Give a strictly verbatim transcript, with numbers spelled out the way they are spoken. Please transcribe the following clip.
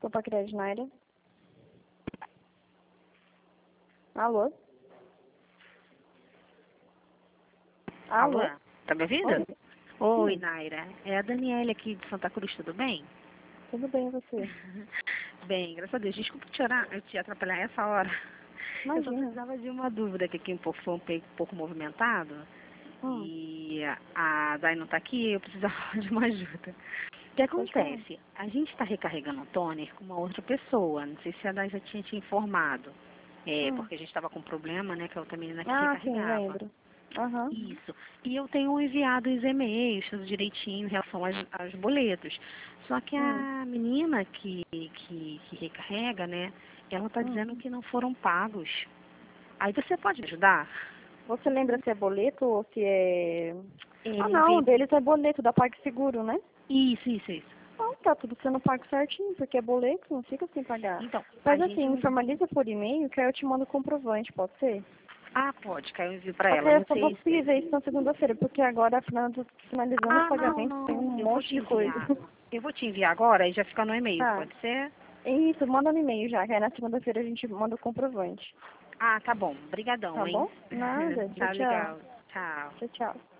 Copa Crédito na área. Alô? Alô? Alô? Tá me ouvindo? Oi. Oi, Sim. Naira. É a Daniela aqui de Santa Cruz, tudo bem? Tudo bem, e você? Bem, graças a Deus. Desculpa te, orar, eu te atrapalhar essa hora. Eu só Imagina. precisava de uma dúvida, que aqui um pouco, foi um pe- pouco movimentado. Hum, E a Dai não tá aqui, eu precisava de uma ajuda. O que pode falar. acontece? A gente está recarregando um toner com uma outra pessoa. Não sei se a Dai já tinha te informado. É, Hum. porque a gente estava com problema, né, que a outra menina que Ah, sim, recarregava. lembro. Aham. Isso. E eu tenho enviado os e-mails, tudo direitinho em relação aos, aos boletos. Só que Hum. a menina que, que, que recarrega, né, ela está Hum. dizendo que não foram pagos. Aí você pode me ajudar? Você lembra se é boleto ou se é... Ah, Ele não, o envia... deles é boleto da PagSeguro, né? Isso, isso, isso. Então, tá tudo sendo pago certinho, porque é boleto, não fica sem pagar. Então, a Faz gente assim, não... formaliza por e-mail, que aí eu te mando o comprovante, pode ser? Ah, pode, caiu um envio para Só que ela. eu Não só vou sei conseguir se... ver isso na segunda-feira, porque agora final- finalizando os Ah, não, pagamentos tem não. um Eu vou monte te de coisa. enviar. Eu vou te enviar agora e já fica no e-mail, Tá. pode ser? Isso, manda no e-mail já, que aí na segunda-feira a gente manda o comprovante. Ah, tá bom. Obrigadão, Tá hein? bom? Nada. Tchau, Tá tchau. legal. Tchau. Tchau, tchau.